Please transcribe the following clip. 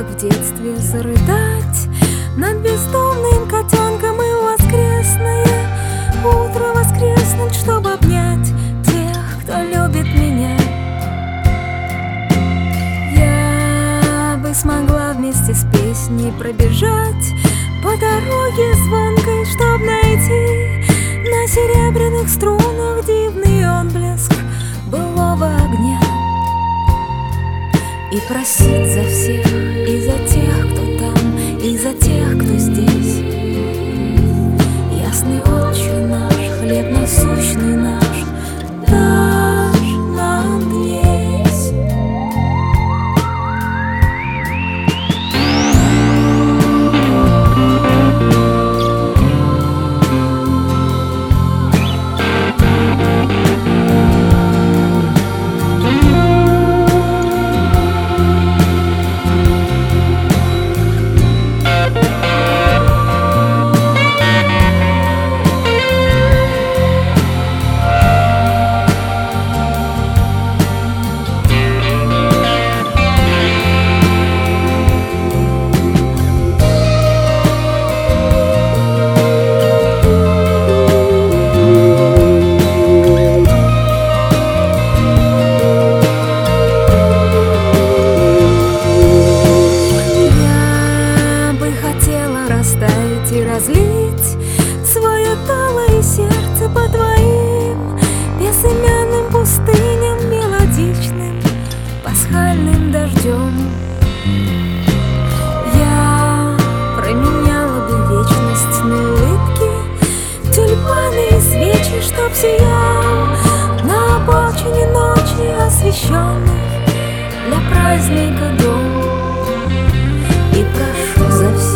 как в детстве, зарыдать над бездомным котенком и воскресное утро воскреснуть, чтобы обнять тех, кто любит меня. Я бы смогла вместе с песней пробежать по дороге звонкой, чтоб найти на серебряных струнах дивный отблеск былого огня и просить за всех, и за тех, кто там, и за тех, кто здесь. Ясный Отче наш, хлеб насущный наш, дашь нам есть. И разлить свое талое сердце по твоим безымянным пустыням, мелодичным пасхальным дождем. Я променяла бы вечность на улыбки, тюльпаны и свечи, чтоб сиял на обочине ночи освещенных для праздника дом. И прошу за все